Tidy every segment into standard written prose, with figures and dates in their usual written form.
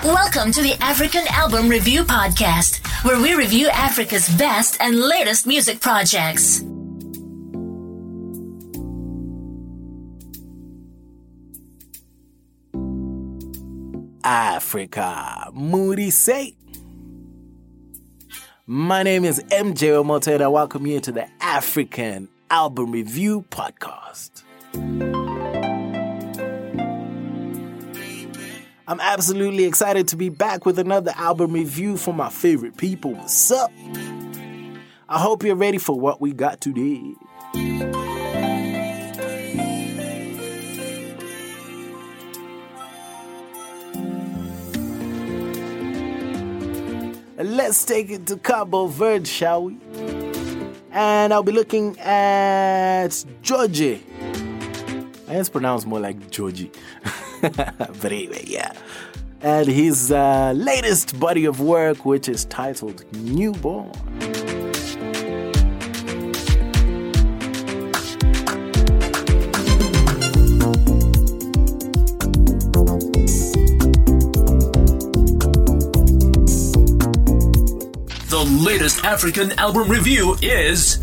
Welcome to the African Album Review Podcast, where we review Africa's best and latest music projects. Africa, Moody say. My name is MJ Omoto and I welcome you to the African Album Review Podcast. I'm absolutely excited to be back with another album review for my favorite people. What's up? I hope you're ready for what we got today. Let's take it to Cabo Verde, shall we? And I'll be looking at Djodje. It's pronounced more like Georgie. But anyway, yeah. And his latest body of work, which is titled Newborn. The latest African album review is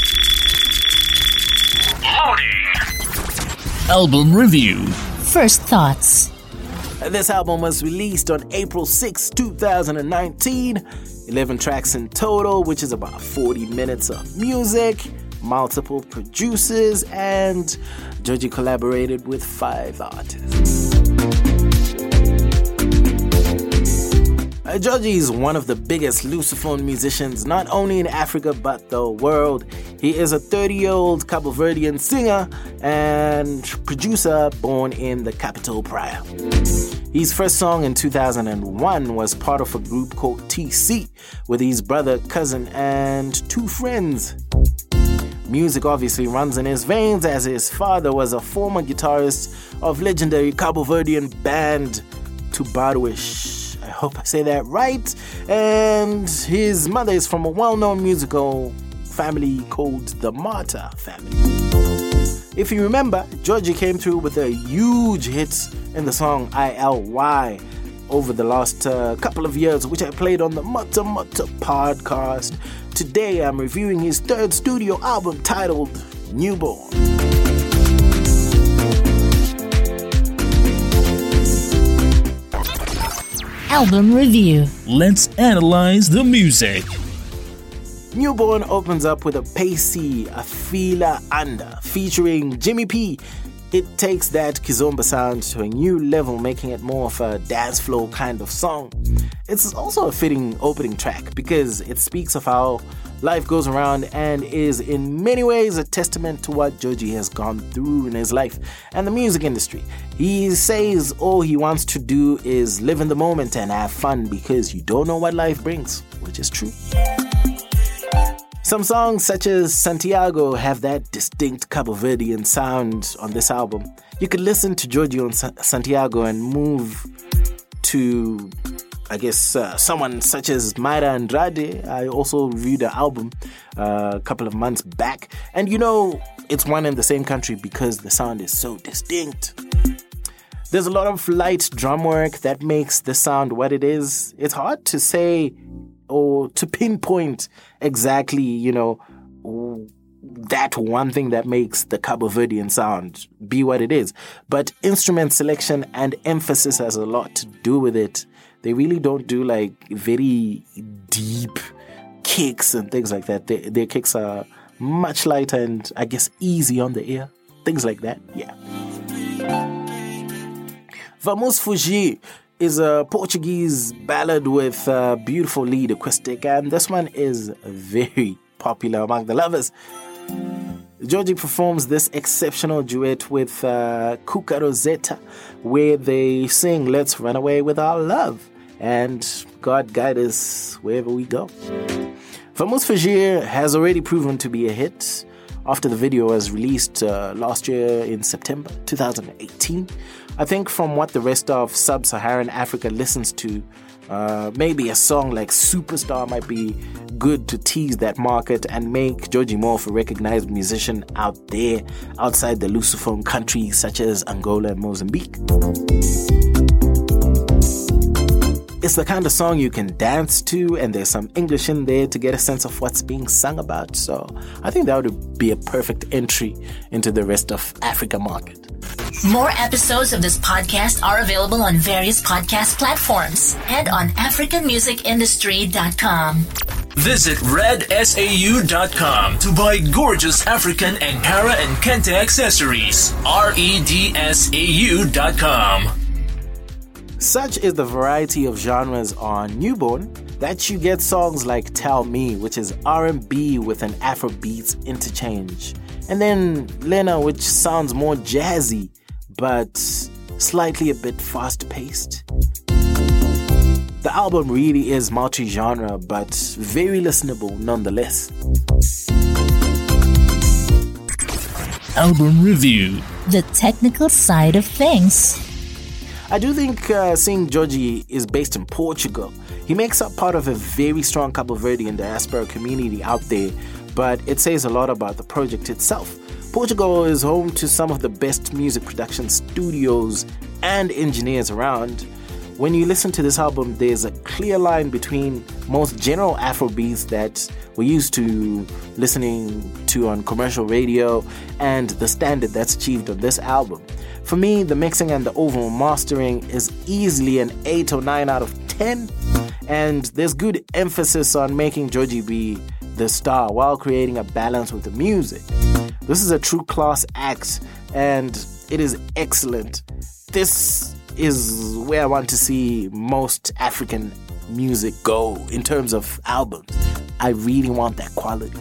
Loading. Album review. First thoughts. This album was released on April 6, 2019. 11 tracks in total, which is about 40 minutes of music, multiple producers, and Djodje collaborated with 5 artists. Djodje is one of the biggest Lusophone musicians, not only in Africa but the world. He is a 30-year-old Cabo Verdean singer and producer born in the capital, Praia. His first song in 2001 was part of a group called TC with his brother, cousin, and 2 friends. Music obviously runs in his veins as his father was a former guitarist of legendary Cabo Verdean band Tubarwish. I hope I say that right. And his mother is from a well-known musical family called the Mata family. If you remember, Djodje came through with a huge hit in the song ILY over the last couple of years, which I played on the Mata Mata podcast. Today I'm reviewing his 3rd studio album titled Newborn. Album review. Let's analyze the music. Newborn opens up with a pacey Afila Anda featuring Jimmy P. It takes that Kizomba sound to a new level, making it more of a dance floor kind of song. It's also a fitting opening track because it speaks of how life goes around and is in many ways a testament to what Djodje has gone through in his life and the music industry. He says all he wants to do is live in the moment and have fun because you don't know what life brings, which is true. Some songs such as Santiago have that distinct Cabo Verdean sound on this album. You could listen to Djodje on Santiago and move to, I guess, someone such as Mayra Andrade. I also reviewed the album a couple of months back. And you know, it's one in the same country because the sound is so distinct. There's a lot of light drum work that makes the sound what it is. It's hard to say or to pinpoint exactly, you know, that one thing that makes the Cabo Verdean sound be what it is. But instrument selection and emphasis has a lot to do with it. They really don't do like very deep kicks and things like that. Their kicks are much lighter and I guess easy on the ear. Things like that, yeah. Vamos Fugir is a Portuguese ballad with a beautiful lead acoustic, and this one is very popular among the lovers. Djodje performs this exceptional duet with Cuca Rosetta, where they sing "Let's Run Away with Our Love" and "God Guide Us Wherever We Go." Vamos Fugir has already proven to be a hit after the video was released last year in September 2018. I think from what the rest of sub-Saharan Africa listens to, maybe a song like Superstar might be good to tease that market and make Djodje more of a recognized musician out there, outside the Lusophone countries such as Angola and Mozambique. It's the kind of song you can dance to, and there's some English in there to get a sense of what's being sung about. So I think that would be a perfect entry into the rest of Africa market. More episodes of this podcast are available on various podcast platforms and on AfricanMusicIndustry.com. Visit redsau.com to buy gorgeous African Ankara and Kente accessories. redsau.com. Such is the variety of genres on Newborn that you get songs like Tell Me, which is R&B with an Afrobeats interchange, and then Lena, which sounds more jazzy but slightly a bit fast-paced. The album really is multi-genre, but very listenable nonetheless. Album review. The technical side of things. I do think Sing Georgie is based in Portugal. He makes up part of a very strong Cabo Verdean diaspora community out there, but it says a lot about the project itself. Portugal is home to some of the best music production studios and engineers around. When you listen to this album, there's a clear line between most general Afrobeats that we're used to listening to on commercial radio and the standard that's achieved on this album. For me, the mixing and the overall mastering is easily an 8 or 9 out of 10, and there's good emphasis on making Georgie be the star while creating a balance with the music. This is a true class act, and it is excellent. This is where I want to see most African music go in terms of albums. I really want that quality.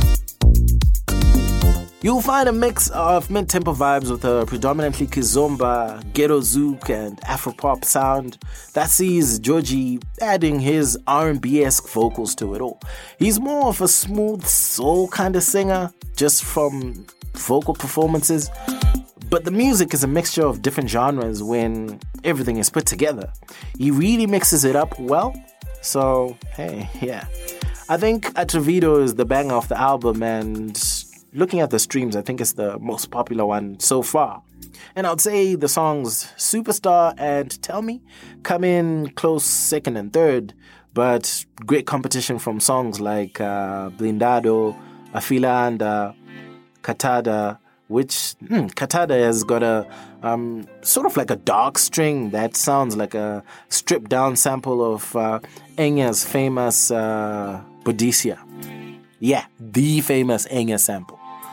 You'll find a mix of mid-tempo vibes with a predominantly kizomba, ghetto zouk, and afropop sound that sees Georgie adding his R&B-esque vocals to it all. He's more of a smooth soul kind of singer, just from vocal performances. But the music is a mixture of different genres when everything is put together. He really mixes it up well. So, hey, yeah. I think Atrevido is the banger of the album, and looking at the streams, I think it's the most popular one so far. And I would say the songs Superstar and Tell Me come in close second and third, but great competition from songs like Blindado, Afila and Katada, which Katada has got a sort of like a dark string that sounds like a stripped down sample of Enya's famous Boudicca. Yeah, the famous Enya sample.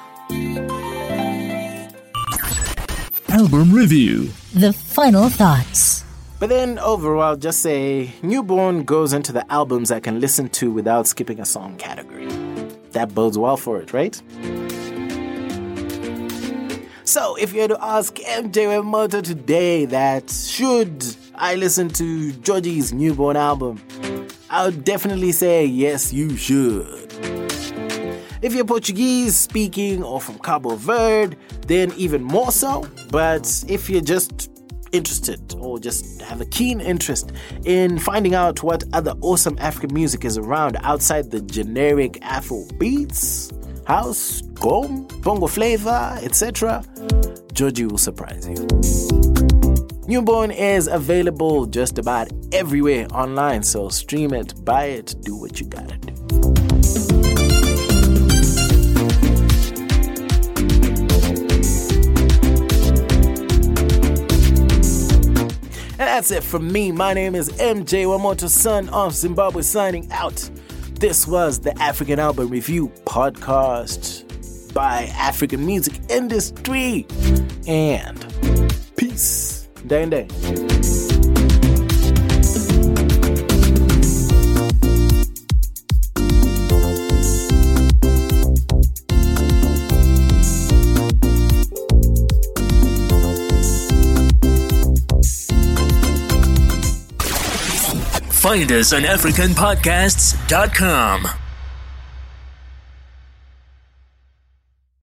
Album review. The final thoughts. But then overall, I'll just say Newborn goes into the albums I can listen to without skipping a song category. That bodes well for it, right? So, if you had to ask MJ Wemoto today that should I listen to Georgie's Newborn album, I would definitely say yes, you should. If you're Portuguese speaking or from Cabo Verde, then even more so. But if you're just interested or just have a keen interest in finding out what other awesome African music is around outside the generic Afro beats, house, gqom, bongo flavor, etc., Georgie will surprise you. Newborn is available just about everywhere online, so stream it, buy it, do what you gotta do. And that's it from me. My name is MJ Wemoto, son of Zimbabwe, signing out. This was the African Album Review podcast by African Music Industry. And peace. Day. Find us on AfricanPodcasts.com.